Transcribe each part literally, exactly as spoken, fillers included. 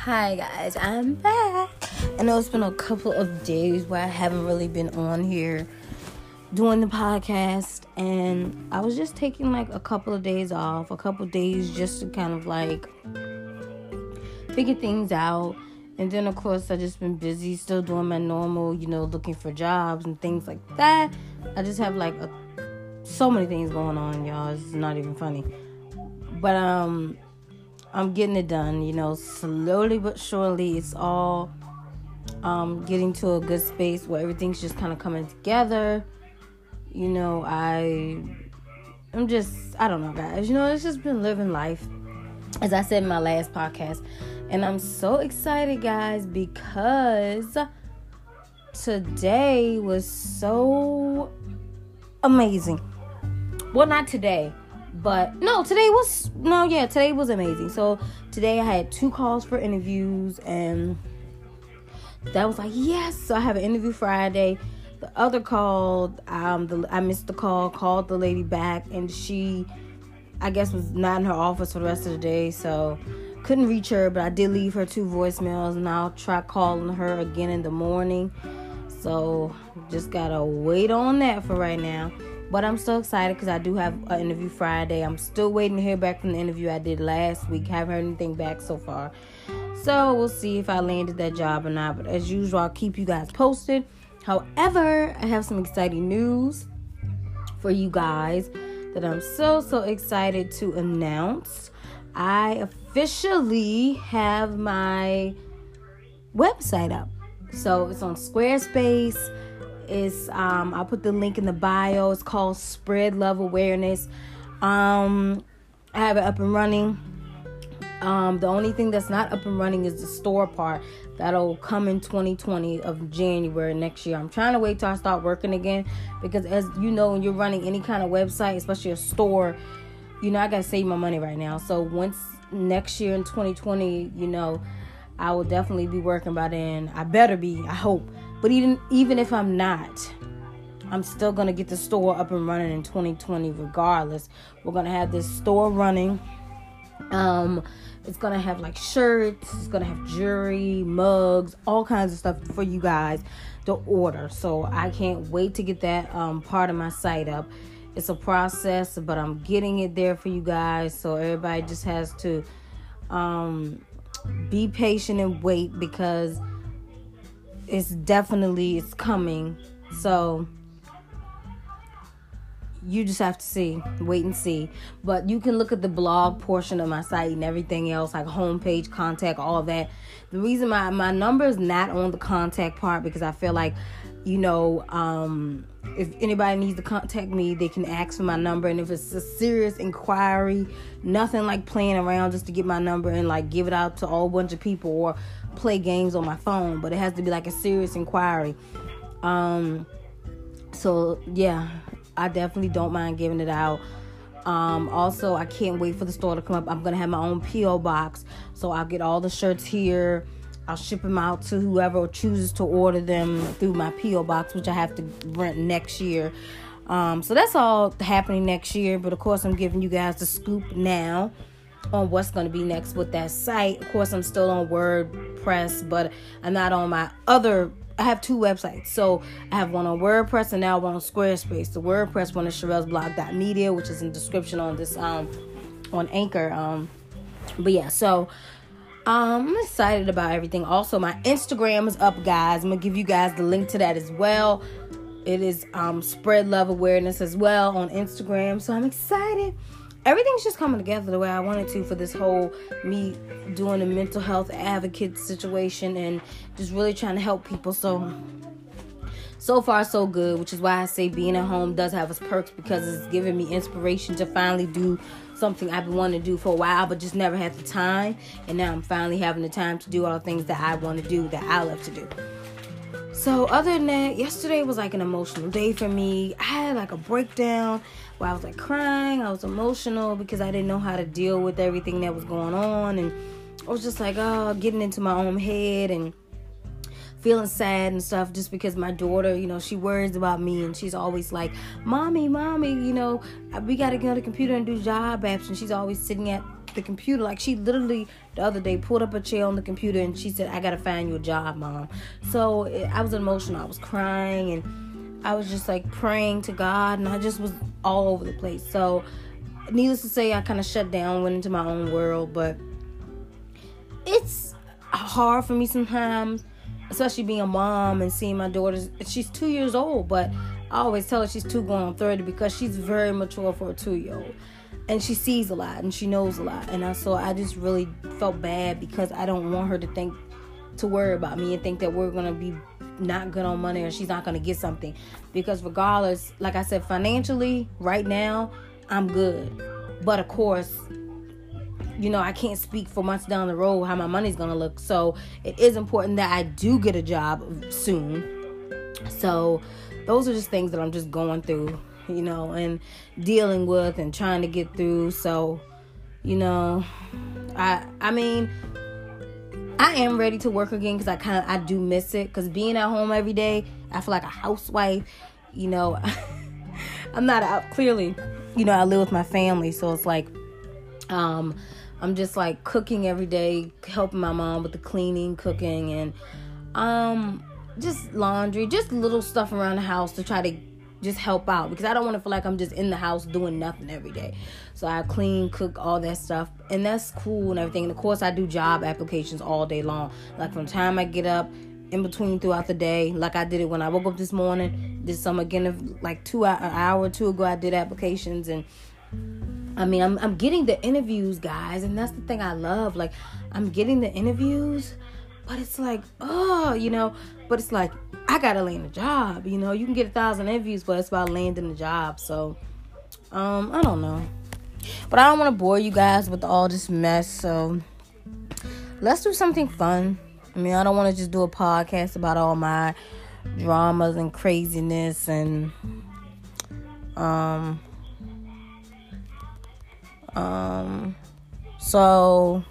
Hi guys, I'm back. I know it's been a couple of days where I haven't really been on here doing the podcast, and I was just taking like a couple of days off, a couple of days just to kind of like figure things out. And then of course I just been busy still doing my normal, you know, looking for jobs and things like that. I just have like a, so many things going on, y'all. It's not even funny. But um I'm getting it done, you know, slowly but surely. It's all um, getting to a good space where everything's just kind of coming together. You know, I, I'm just, I don't know, guys. You know, it's just been living life, as I said in my last podcast. And I'm so excited, guys, because today was so amazing. Well, not today. But, no, today was, no, yeah, today was amazing. So, today I had two calls for interviews, and that was like, yes. So, I have an interview Friday. The other call, um, the, I missed the call, called the lady back, and she, I guess, was not in her office for the rest of the day, so couldn't reach her, but I did leave her two voicemails, and I'll try calling her again in the morning. So, just gotta wait on that for right now. But I'm still excited because I do have an interview Friday. I'm still waiting to hear back from the interview I did last week. Haven't heard anything back so far. So we'll see if I landed that job or not. But as usual, I'll keep you guys posted. However, I have some exciting news for you guys that I'm so, so excited to announce. I officially have my website up. So it's on Squarespace. It's um I'll put the link in the bio. It's called Spread Love Awareness. Um I have it up and running. Um the only thing that's not up and running is the store part. That'll come in twenty twenty of January next year. I'm trying to wait till I start working again, because as you know, when you're running any kind of website, especially a store, you know, I gotta save my money right now. So once next year in twenty twenty, you know, I will definitely be working by then. I better be, I hope. But even even if I'm not, I'm still going to get the store up and running in twenty twenty regardless. We're going to have this store running. Um, it's going to have like shirts. It's going to have jewelry, mugs, all kinds of stuff for you guys to order. So I can't wait to get that um, part of my site up. It's a process, but I'm getting it there for you guys. So everybody just has to um, be patient and wait, because it's definitely, it's coming. So you just have to see, wait and see. But you can look at the blog portion of my site and everything else, like homepage, contact, all that. The reason my, my number is not on the contact part, because I feel like, you know, um, if anybody needs to contact me, they can ask for my number. And if it's a serious inquiry, nothing like playing around just to get my number and like give it out to a whole bunch of people or play games on my phone, but it has to be like a serious inquiry. Um, so yeah, I definitely don't mind giving it out. Um, also, I can't wait for the store to come up. I'm going to have my own P O box, so I'll get all the shirts here. I'll ship them out to whoever chooses to order them through my P O box, which I have to rent next year. Um, so that's all happening next year. But of course, I'm giving you guys the scoop now on what's going to be next with that site. Of course, I'm still on WordPress, but I'm not on my other. I have two websites. So I have one on WordPress and now one on Squarespace. The WordPress one is Sherelle's Blog dot media, which is in the description on this um on Anchor. Um, but yeah, so. Um, I'm excited about everything. Also, my Instagram is up, guys. I'm going to give you guys the link to that as well. It is um, Spread Love Awareness as well on Instagram. So I'm excited. Everything's just coming together the way I wanted to for this whole me doing a mental health advocate situation and just really trying to help people. So, so far so good, which is why I say being at home does have its perks, because it's giving me inspiration to finally do something I've been wanting to do for a while, but just never had the time. And now I'm finally having the time to do all the things that I want to do, that I love to do. So other than that, yesterday was like an emotional day for me. I had like a breakdown where I was like crying. I was emotional because I didn't know how to deal with everything that was going on. And I was just like, oh, getting into my own head and feeling sad and stuff, just because my daughter, you know, she worries about me, and she's always like, mommy, mommy, you know, we got to get on the computer and do job apps, and she's always sitting at the computer. Like, she literally the other day pulled up a chair on the computer and she said, I gotta find you a job, Mom. So it, I was emotional. I was crying and I was just like praying to God, and I just was all over the place. So needless to say, I kind of shut down, went into my own world. But it's hard for me sometimes, especially being a mom and seeing my daughter. She's two years old, but I always tell her she's two going on thirty because she's very mature for a two-year-old. And she sees a lot and she knows a lot. And I, so I just really felt bad because I don't want her to think, to worry about me and think that we're going to be not good on money or she's not going to get something. Because regardless, like I said, financially, right now, I'm good. But of course, you know, I can't speak for months down the road how my money's going to look. So it is important that I do get a job soon. So those are just things that I'm just going through, you know, and dealing with and trying to get through. So, you know, I I mean, I am ready to work again because I kind of, I do miss it. Because being at home every day, I feel like a housewife, you know. I'm not out, clearly, you know, I live with my family. So it's like, um, I'm just like cooking every day, helping my mom with the cleaning, cooking, and um, just laundry, just little stuff around the house to try to just help out, because I don't want to feel like I'm just in the house doing nothing every day. So I clean, cook, all that stuff, and that's cool and everything. And of course I do job applications all day long, like from the time I get up, in between throughout the day, like I did it when I woke up this morning, did some again like two an hour or two ago. I did applications, and I mean I'm I'm getting the interviews, guys, and that's the thing I love. Like, I'm getting the interviews, but it's like, oh, you know, but it's like, I gotta land a job. You know, you can get a thousand interviews, but it's about landing a job. So, um, I don't know. But I don't want to bore you guys with all this mess. So, let's do something fun. I mean, I don't want to just do a podcast about all my dramas and craziness and, um, um, so,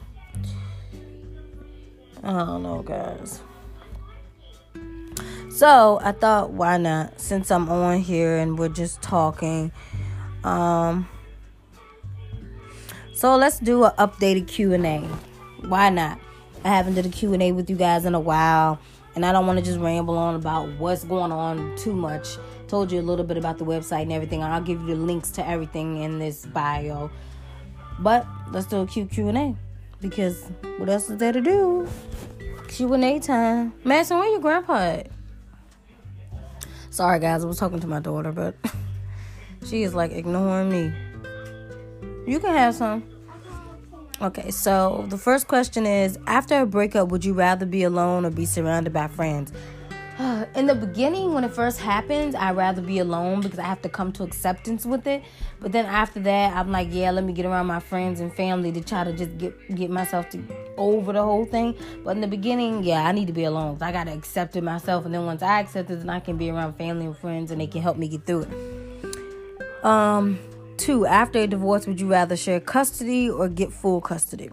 I don't know, guys. So I thought, why not? Since I'm on here and we're just talking, um, so let's do an updated Q and A. Why not? I haven't did a Q and A with you guys in a while, and I don't want to just ramble on about what's going on too much. Told you a little bit about the website and everything. I'll give you the links to everything in this bio. But let's do a Q and A, because what else is there to do? Q and A time. Madison, where your grandpa at? Sorry, guys, I was talking to my daughter, but she is, like, ignoring me. You can have some. Okay, so the first question is, after a breakup, would you rather be alone or be surrounded by friends? In the beginning, when it first happens, I'd rather be alone because I have to come to acceptance with it. But then after that, I'm like, yeah, let me get around my friends and family to try to just get get myself to over the whole thing. But in the beginning, yeah, I need to be alone. I got to accept it myself. And then once I accept it, then I can be around family and friends and they can help me get through it. Um, two, after a divorce, would you rather share custody or get full custody?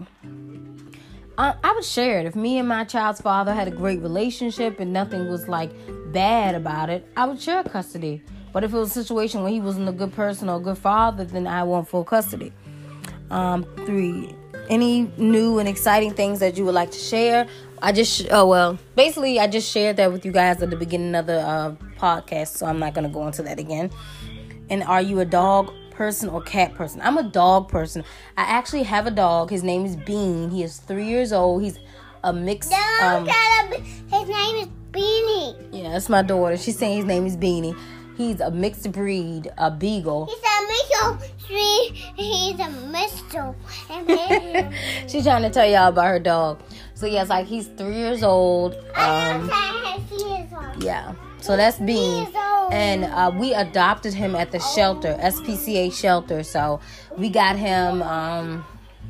I, I would share it. If me and my child's father had a great relationship and nothing was like bad about it, I would share custody. But if it was a situation where he wasn't a good person or a good father, then I want full custody. Um, three, any new and exciting things that you would like to share? I just, oh, well, basically, I just shared that with you guys at the beginning of the uh, podcast, so I'm not going to go into that again. And are you a dog person or cat person? I'm a dog person. I actually have a dog. His name is Bean. He is three years old. He's a mixed. Um, his name is Beanie. Yeah, that's my daughter. She's saying his name is Beanie. He's a mixed breed, a beagle. He's a mixed breed. He's a mixed. She's trying to tell y'all about her dog. So yeah, it's like he's three years old. Um, yeah. So that's Bean. And uh, we adopted him at the shelter, S P C A shelter. So we got him, um,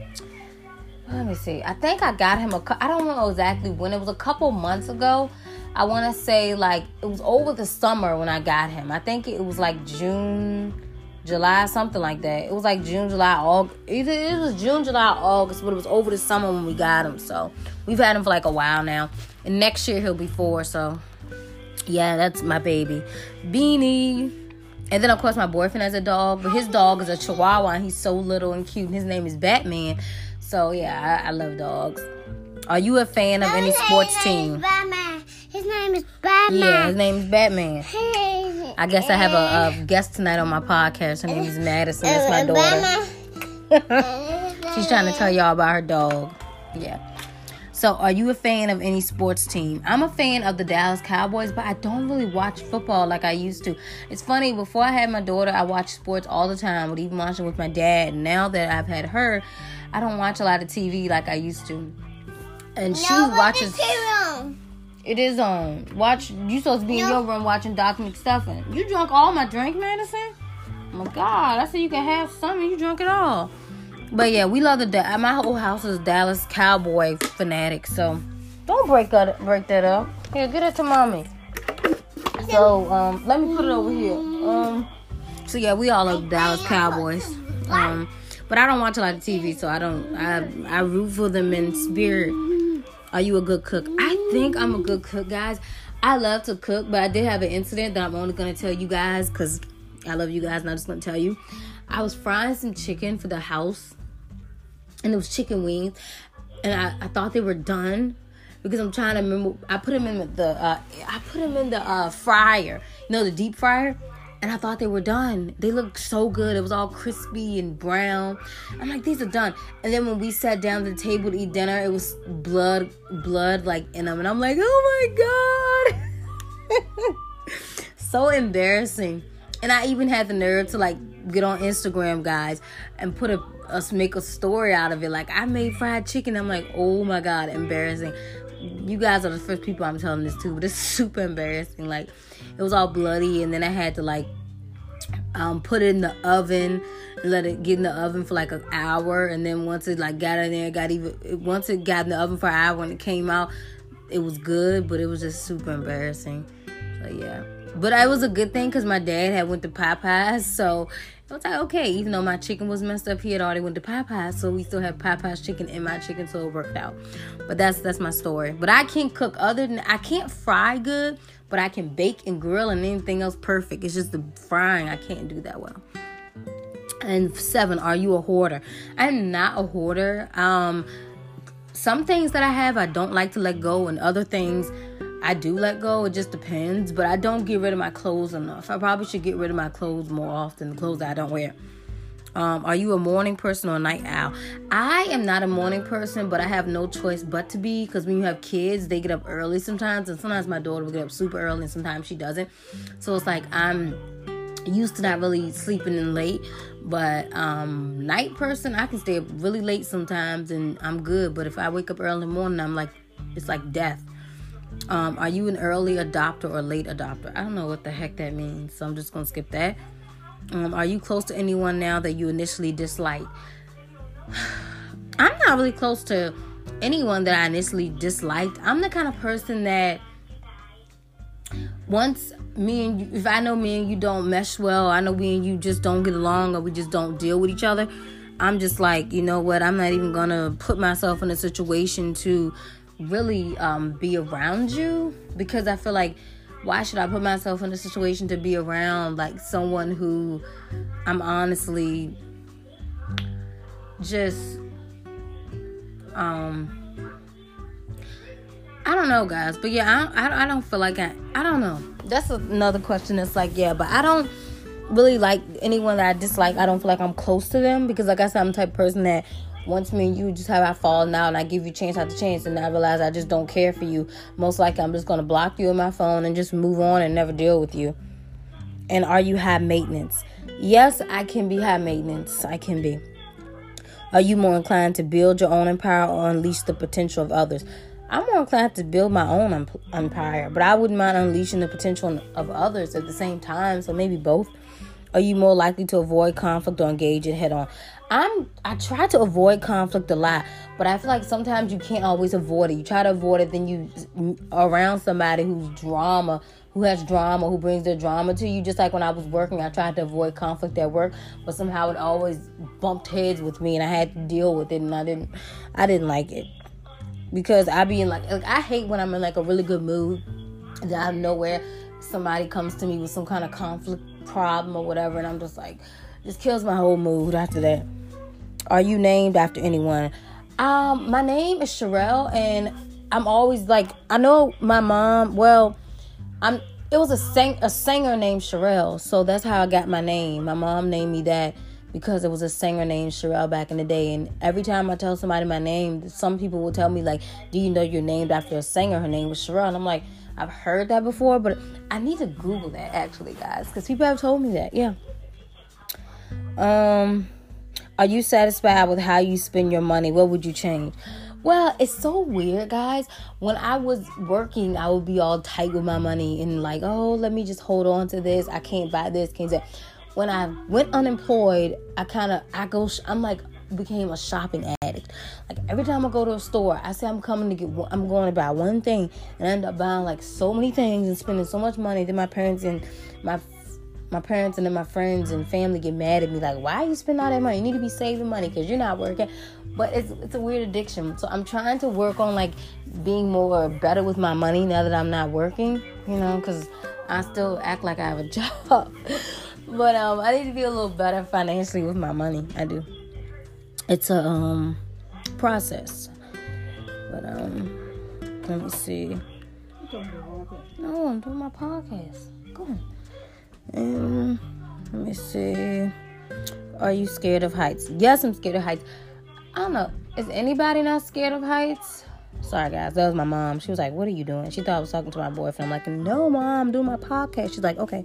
let me see. I think I got him, a, I don't know exactly when. It was a couple months ago. I want to say like it was over the summer when I got him. I think it was like June, July, something like that. It was like June, July, August. Either it was June, July, August, but it was over the summer when we got him. So we've had him for like a while now. And next year he'll be four, so... yeah, that's my baby. Beanie. And then, of course, my boyfriend has a dog. But his dog is a Chihuahua. And he's so little and cute. And his name is Batman. So, yeah, I, I love dogs. Are you a fan of any His sports name team? is Batman. His name is Batman. Yeah, his name is Batman. I guess I have a, a guest tonight on my podcast. Her name is Madison. That's my daughter. She's trying to tell y'all about her dog. Yeah. So, are you a fan of any sports team? I'm a fan of the Dallas Cowboys, but I don't really watch football like I used to. It's funny, before I had my daughter, I watched sports all the time. I would even watch it with my dad. Now that I've had her, I don't watch a lot of T V like I used to. And she no, watches... T It is on. Watch. You supposed to be in No. your room watching Doc McStuffin. You drunk all my drink, Madison? Oh my God! I said you can have some, and you drunk it all. But yeah, we love the. Da- my whole house is Dallas Cowboy fanatic. So don't break that. Break that up. Here, get it to mommy. So um, let me put it over here. Um, so yeah, we all love Dallas Cowboys. Um, but I don't watch a lot of T V, so I don't. I I root for them in spirit. Are you a good cook? I think I'm a good cook, guys. I love to cook, but I did have an incident that I'm only going to tell you guys because I love you guys and I'm just going to tell you. I was frying some chicken for the house, and it was chicken wings, and I, I thought they were done because I'm trying to remember. I put them in the uh, I put them in the uh, fryer, you know, the deep fryer. And I thought they were done. They looked so good. It was all crispy and brown. I'm like, these are done. And then when we sat down to the table to eat dinner, it was blood, blood like in them. And I'm like, oh my God. So embarrassing. And I even had the nerve to like get on Instagram, guys, and put a us make a story out of it. Like, I made fried chicken. I'm like, oh my God, embarrassing. You guys are the first people I'm telling this to, but it's super embarrassing. Like, it was all bloody, and then I had to like um, put it in the oven, let it get in the oven for like an hour, and then once it like got in there, got even once it got in the oven for an hour, when it came out, it was good, but it was just super embarrassing. So yeah, but it was a good thing because my dad had went to Popeyes, so I was like, okay, even though my chicken was messed up, he had already went to Popeyes, so we still have Popeyes chicken in my chicken, so it worked out. But that's that's my story. But I can't cook other than, I can't fry good, but I can bake and grill and anything else perfect. It's just the frying I can't do that well. And seven, are you a hoarder? I'm not a hoarder. Um, some things that I have, I don't like to let go, and other things I do let go. It just depends. But I don't get rid of my clothes enough. I probably should get rid of my clothes more often, the clothes that I don't wear. Um, are you a morning person or a night owl? I am not a morning person, but I have no choice but to be, because when you have kids, they get up early sometimes, and sometimes my daughter will get up super early, and sometimes she doesn't. So it's like I'm used to not really sleeping in late, but um, night person, I can stay up really late sometimes, and I'm good. But if I wake up early in the morning, I'm like, it's like death. Um, are you an early adopter or late adopter? I don't know what the heck that means, so I'm just gonna skip that. Um, are you close to anyone now that you initially disliked? I'm not really close to anyone that I initially disliked. I'm the kind of person that once me and you, if I know me and you don't mesh well, I know we and you just don't get along, or we just don't deal with each other, I'm just like, you know what, I'm not even gonna put myself in a situation to really um, be around you, because I feel like, why should I put myself in a situation to be around like someone who I'm honestly just um I don't know, guys. But yeah, I, I, I don't feel like I I don't know. That's another question that's like, yeah, but I don't really like anyone that I dislike. I don't feel like I'm close to them, because like I said, I'm the type of person that once me and you just have our falling out, and I give you chance after chance, and I realize I just don't care for you, most likely I'm just going to block you on my phone and just move on and never deal with you. And are you high maintenance? Yes, I can be high maintenance. I can be. Are you more inclined to build your own empire or unleash the potential of others? I'm more inclined to build my own um, empire, but I wouldn't mind unleashing the potential of others at the same time, so maybe both. Are you more likely to avoid conflict or engage it head on? I'm, I try to avoid conflict a lot, but I feel like sometimes you can't always avoid it. You try to avoid it, then you around somebody who's drama, who has drama, who brings their drama to you. Just like when I was working, I tried to avoid conflict at work, but somehow it always bumped heads with me, and I had to deal with it, and I didn't, I didn't like it. Because I be in like, like, I hate when I'm in like a really good mood, and out of nowhere, somebody comes to me with some kind of conflict problem or whatever, and I'm just like, just kills my whole mood after that. Are you named after anyone? Um, my name is Sherelle, and I'm always like, I know my mom, well, I'm, it was a sing, a singer named Sherelle, so that's how I got my name. My mom named me that because it was a singer named Sherelle back in the day, and every time I tell somebody my name, some people will tell me, like, do you know you're named after a singer? Her name was Sherelle, and I'm like, I've heard that before, but I need to Google that, actually, guys, because people have told me that, yeah. Um... Are you satisfied with how you spend your money? What would you change? Well, it's so weird, guys. When I was working, I would be all tight with my money and like, oh, let me just hold on to this. I can't buy this, can't do that. When I went unemployed, I kind of, I go, I'm like, became a shopping addict. Like every time I go to a store, I say I'm coming to get, I'm going to buy one thing, and I end up buying like so many things and spending so much money that my parents and my My parents and then my friends and family get mad at me like, why you spend all that money? You need to be saving money because you're not working. But it's it's a weird addiction. So I'm trying to work on like being more better with my money now that I'm not working, you know, because I still act like I have a job. But um, I need to be a little better financially with my money. I do. It's a um process. But um, let me see. No, I'm doing my podcast. Go on. And let me see. Are you scared of heights? Yes, I'm scared of heights. I don't know. Is anybody not scared of heights? Sorry, guys. That was my mom. She was like, what are you doing? She thought I was talking to my boyfriend. I'm like, no, Mom. I'm doing my podcast. She's like, okay.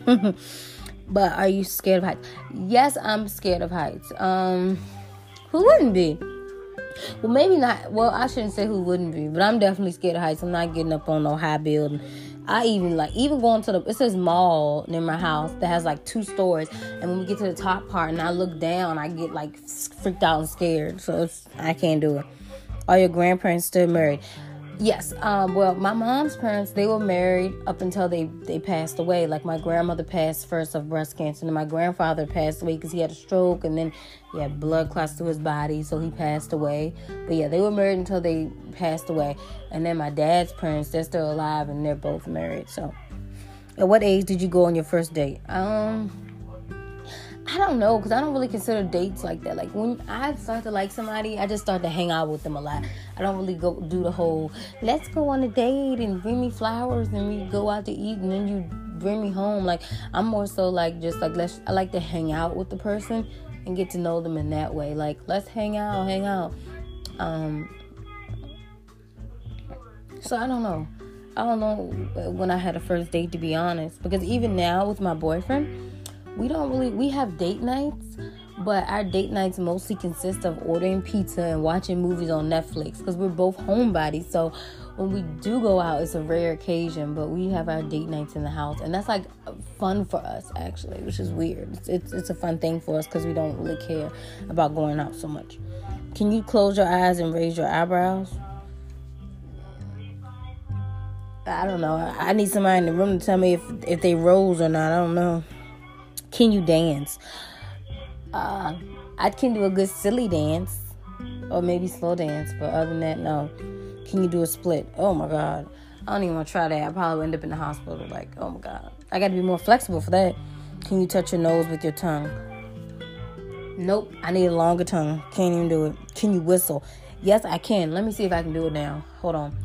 But are you scared of heights? Yes, I'm scared of heights. Um, who wouldn't be? Well, maybe not. Well, I shouldn't say who wouldn't be. But I'm definitely scared of heights. I'm not getting up on no high building. I even like even going to the it's this mall near my house that has like two stories, and when we get to the top part and I look down, I get like freaked out and scared. So it's, I can't do it. Are your grandparents still married? Yes. Um. Well, my mom's parents, they were married up until they they passed away. Like my grandmother passed first of breast cancer, and my grandfather passed away because he had a stroke, and then he had blood clots to his body, so he passed away. But yeah, they were married until they passed away. And then my dad's parents, they're still alive, and they're both married. So, at what age did you go on your first date? Um, I don't know, because I don't really consider dates like that. Like, when I start to like somebody, I just start to hang out with them a lot. I don't really go do the whole, let's go on a date and bring me flowers and we go out to eat and then you bring me home. Like, I'm more so like, just like, let's, I like to hang out with the person and get to know them in that way. Like, let's hang out, hang out. Um, so I don't know. I don't know when I had a first date, to be honest. Because even now with my boyfriend, we don't really, we have date nights, but our date nights mostly consist of ordering pizza and watching movies on Netflix because we're both homebodies. So when we do go out, it's a rare occasion, but we have our date nights in the house. And that's like fun for us, actually, which is weird. It's, it's, it's a fun thing for us because we don't really care about going out so much. Can you close your eyes and raise your eyebrows? I don't know. I need somebody in the room to tell me if, if they rose or not. I don't know. Can you dance? Uh, I can do a good silly dance or maybe slow dance, but other than that, no. Can you do a split? Oh my God. I don't even want to try that. I probably end up in the hospital like, oh my God. I got to be more flexible for that. Can you touch your nose with your tongue? Nope. I need a longer tongue. Can't even do it. Can you whistle? Yes, I can. Let me see if I can do it now. Hold on.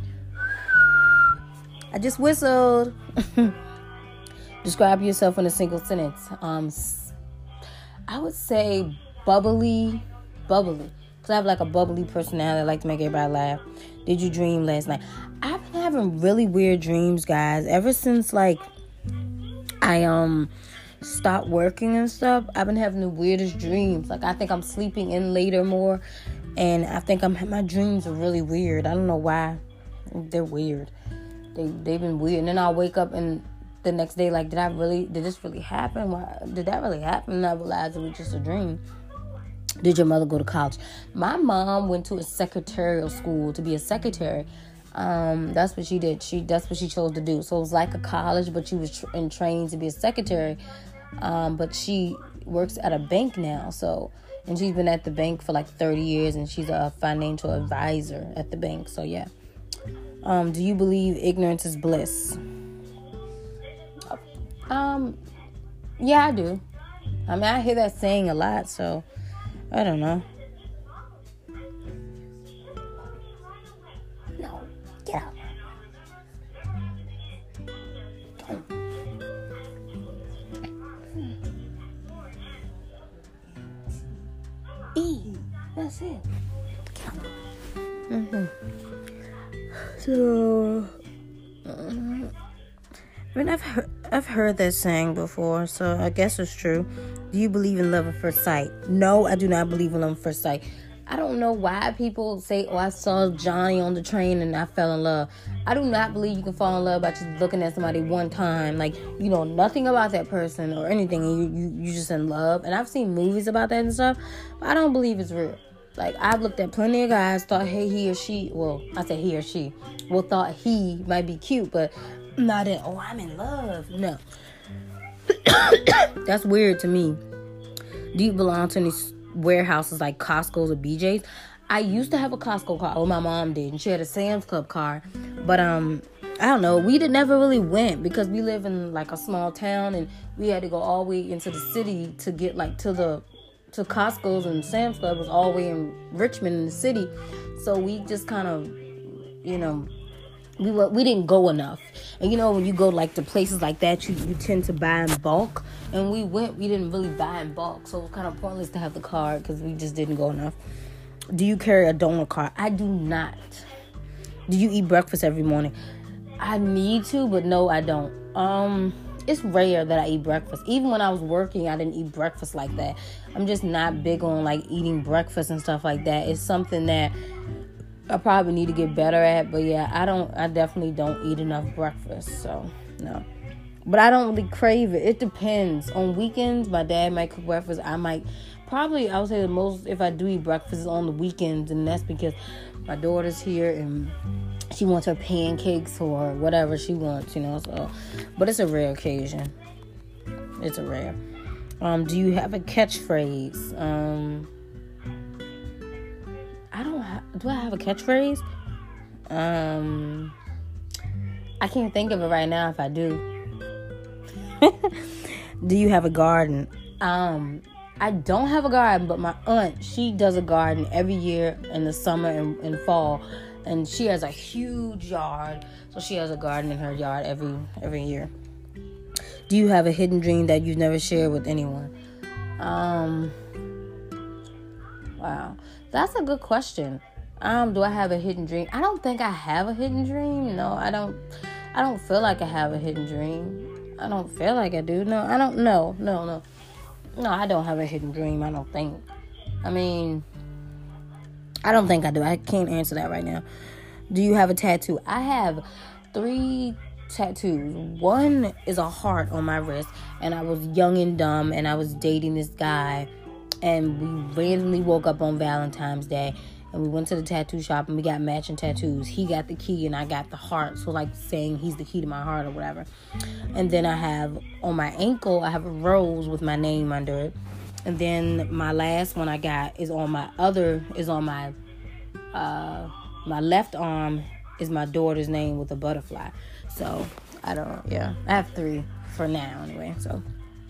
I just whistled. Describe yourself in a single sentence. Um, I would say bubbly, bubbly. Because I have like a bubbly personality. I like to make everybody laugh. Did you dream last night? I've been having really weird dreams, guys. Ever since like I um stopped working and stuff, I've been having the weirdest dreams. Like I think I'm sleeping in later more. And I think I'm my dreams are really weird. I don't know why. They're weird. They, they've been weird. And then I'll wake up and the next day, like, did I really, did this really happen? Why, did that really happen? And I realized it was just a dream. Did your mother go to college? My mom went to a secretarial school to be a secretary. Um, that's what she did. She That's what she chose to do. So it was like a college, but she was tra- in trained to be a secretary. Um, but she works at a bank now. So, and she's been at the bank for like thirty years, and she's a financial advisor at the bank. So, yeah. Um, do you believe ignorance is bliss? Um, yeah, I do. I mean, I hear that saying a lot, so I don't know. E. That's it. Mm-hmm. So, uh, I mean, I've heard, I've heard that saying before, so I guess it's true. Do you believe in love at first sight? No, I do not believe in love at first sight. I don't know why people say, oh, I saw Johnny on the train and I fell in love. I do not believe you can fall in love by just looking at somebody one time. Like, you know nothing about that person or anything, and you, you, you just in love. And I've seen movies about that and stuff, but I don't believe it's real. Like, I've looked at plenty of guys, thought, hey, he or she, well, I said he or she, well, thought he might be cute, but not in, oh, I'm in love. No. That's weird to me. Do you belong to any warehouses like Costco's or B J's? I used to have a Costco car. Well, my mom did, and she had a Sam's Club car. But, um, I don't know. We did never really went because we live in, like, a small town, and we had to go all the way into the city to get, like, to the... to Costco's, and Sam's Club was all the way in Richmond in the city. So we just kind of, you know, we were, we didn't go enough. And you know, when you go like to places like that, you, you tend to buy in bulk. And we went, we didn't really buy in bulk. So it was kind of pointless to have the card because we just didn't go enough. Do you carry a donut card? I do not. Do you eat breakfast every morning? I need to, but no, I don't. Um... It's rare that I eat breakfast. Even when I was working, I didn't eat breakfast like that. I'm just not big on, like, eating breakfast and stuff like that. It's something that I probably need to get better at. But, yeah, I don't. I definitely don't eat enough breakfast. So, no. But I don't really crave it. It depends. On weekends, my dad might cook breakfast. I might. Probably, I would say the most, if I do eat breakfast, is on the weekends. And that's because my daughter's here and she wants her pancakes or whatever she wants, you know. So, but it's a rare occasion. It's a rare. Um, do you have a catchphrase? Um, I don't. Ha- do I have a catchphrase? Um, I can't think of it right now. If I do, do you have a garden? Um, I don't have a garden, but my aunt, she does a garden every year in the summer and, and fall. And she has a huge yard. So she has a garden in her yard every every year. Do you have a hidden dream that you've never shared with anyone? Um, wow. That's a good question. Um, do I have a hidden dream? I don't think I have a hidden dream. No, I don't. I don't feel like I have a hidden dream. I don't feel like I do. No, I don't know. No, no. No, I don't have a hidden dream. I don't think. I mean... I don't think I do. I can't answer that right now. Do you have a tattoo? I have three tattoos. One is a heart on my wrist, and I was young and dumb, and I was dating this guy, and we randomly woke up on Valentine's Day, and we went to the tattoo shop, and we got matching tattoos. He got the key, and I got the heart, so like saying he's the key to my heart or whatever. And then I have, on my ankle, I have a rose with my name under it. And then my last one I got is on my other, is on my, uh, my left arm is my daughter's name with a butterfly. So, I don't, yeah. I have three for now anyway, so.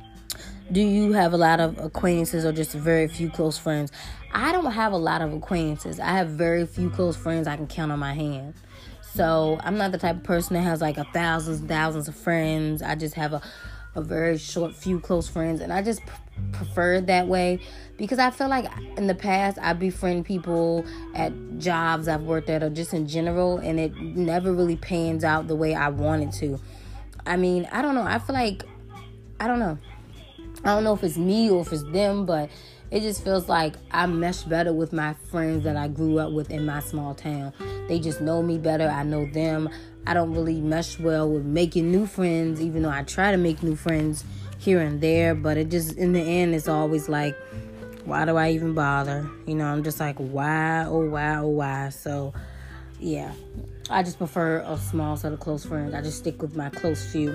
Do you have a lot of acquaintances or just very few close friends? I don't have a lot of acquaintances. I have very few close friends I can count on my hand. So, I'm not the type of person that has like a thousands and thousands of friends. I just have a, a very short few close friends, and I just p- prefer it that way because I feel like in the past I befriend people at jobs I've worked at or just in general, and it never really pans out the way I wanted to. I mean, I don't know. I feel like, I don't know. I don't know if it's me or if it's them, but it just feels like I mesh better with my friends that I grew up with in my small town. They just know me better. I know them. I don't really mesh well with making new friends, even though I try to make new friends here and there. But it just, in the end, it's always like, why do I even bother? You know, I'm just like, why, oh, why, oh, why? So, yeah. I just prefer a small set of close friends. I just stick with my close few.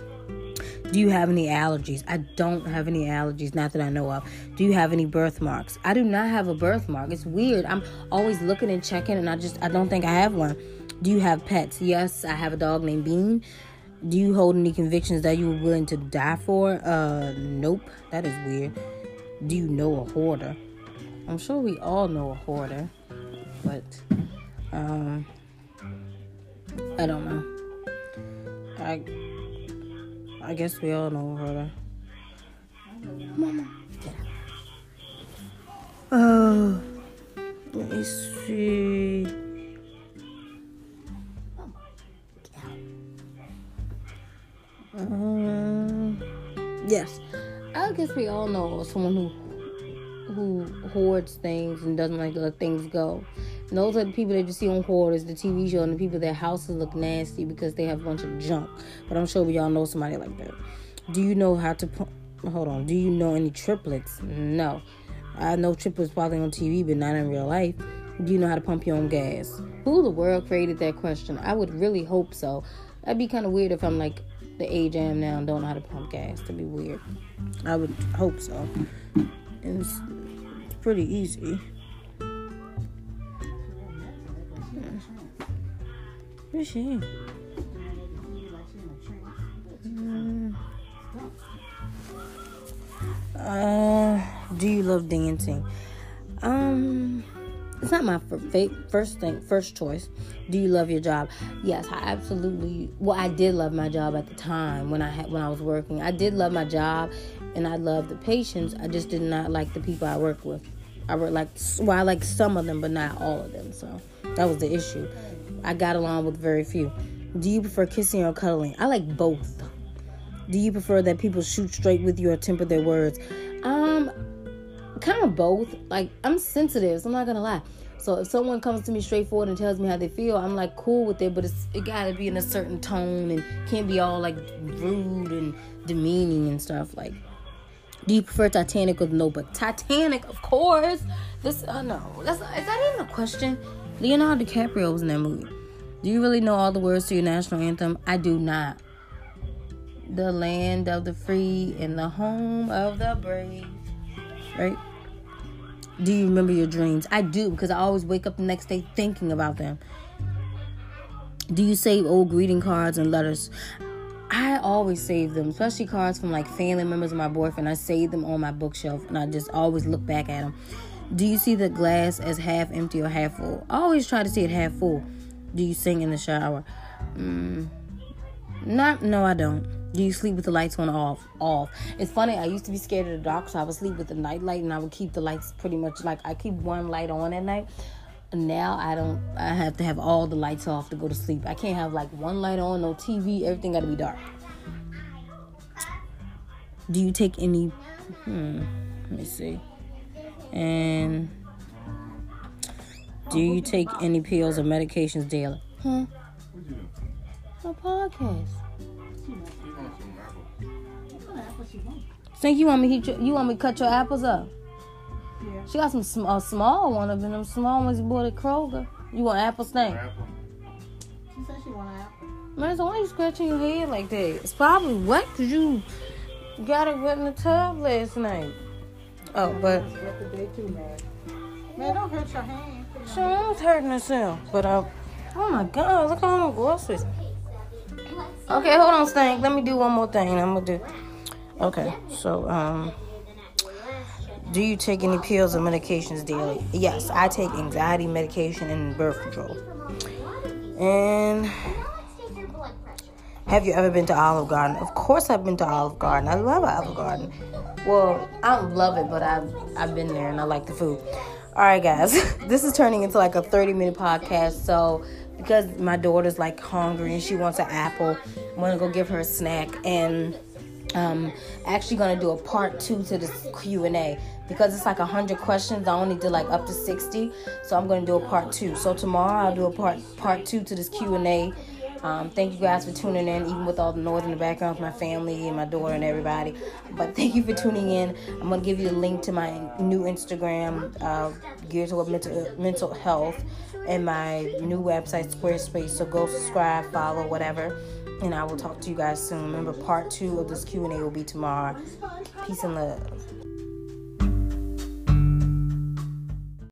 Do you have any allergies? I don't have any allergies, not that I know of. Do you have any birthmarks? I do not have a birthmark. It's weird. I'm always looking and checking, and I just, I don't think I have one. Do you have pets? Yes, I have a dog named Bean. Do you hold any convictions that you were willing to die for? Uh, nope. That is weird. Do you know a hoarder? I'm sure we all know a hoarder, but, um, I don't know. I... I guess we all know her. Mama. Uh, Uh, let me see. Um, yes, I guess we all know someone who who hoards things and doesn't like to let things go. And those are the people that you see on Hoarders, the T V show, and the people their houses look nasty because they have a bunch of junk. But I'm sure we all know somebody like that. Do you know how to pump? Hold on. Do you know any triplets? No. I know triplets probably on T V, but not in real life. Do you know how to pump your own gas? Who in the world created that question? I would really hope so. That'd be kind of weird if I'm like the age I am now and don't know how to pump gas. That'd be weird. I would hope so. And it's, it's pretty easy. Where's she? Mm. Uh, do you love dancing? Um, it's not my first thing, first choice. Do you love your job? Yes, I absolutely. Well, I did love my job at the time when I had when I was working. I did love my job, and I loved the patients. I just did not like the people I worked with. I worked like well, I liked some of them, but not all of them. So that was the issue. I got along with very few. Do you prefer kissing or cuddling? I like both. Do you prefer that people shoot straight with you or temper their words? Um, kind of both. Like, I'm sensitive, so I'm not gonna lie. So if someone comes to me straightforward and tells me how they feel, I'm like cool with it, but it's, it gotta be in a certain tone and can't be all like rude and demeaning and stuff. Like, do you prefer Titanic or The Notebook? Titanic, of course. This, uh, no, that's is that even a question? Leonardo DiCaprio was in that movie. Do you really know all the words to your national anthem? I do not. The land of the free and the home of the brave. Right? Do you remember your dreams? I do, because I always wake up the next day thinking about them. Do you save old greeting cards and letters? I always save them, especially cards from like family members of my boyfriend. I save them on my bookshelf, and I just always look back at them. Do you see the glass as half empty or half full? I always try to see it half full. Do you sing in the shower? Mm, not, no, I don't. Do you sleep with the lights on or off? Off. It's funny, I used to be scared of the dark, so I would sleep with the night light, and I would keep the lights pretty much, like, I keep one light on at night. Now, I don't, I have to have all the lights off to go to sleep. I can't have, like, one light on, no T V, everything got to be dark. Do you take any, hmm, let me see. And do you take any pills or medications daily? Huh? A podcast. Think you want me to, you want me to cut your apples up? Yeah. She got some sm- a small one of them. Them small ones you bought at Kroger. You want apple snake? She said she want an apple. Man, so why are you scratching your head like that? It's probably wet because you got it wet in the tub last night. Oh, but man, don't hurt your hand. Sean's hurting herself. But uh, oh my God, look at all my groceries. Okay, hold on, Stank. Let me do one more thing. I'm gonna do. Okay, so um, do you take any pills or medications daily? Yes, I take anxiety medication and birth control. And have you ever been to Olive Garden? Of course, I've been to Olive Garden. I love Olive Garden. Well, I don't love it, but I've I've been there and I like the food. All right, guys, this is turning into like a thirty minute podcast. So because my daughter's like hungry and she wants an apple, I'm gonna go give her a snack, and um, actually gonna do a part two to this Q and A because it's like a hundred questions. I only did like up to sixty, so I'm gonna do a part two. So tomorrow I'll do a part part two to this Q and A. Um, thank you guys for tuning in, even with all the noise in the background with my family and my daughter and everybody. But thank you for tuning in. I'm going to give you a link to my new Instagram, uh, geared toward mental, mental health, and my new website, Squarespace. So go subscribe, follow, whatever. And I will talk to you guys soon. Remember, part two of this Q and A will be tomorrow. Peace and love.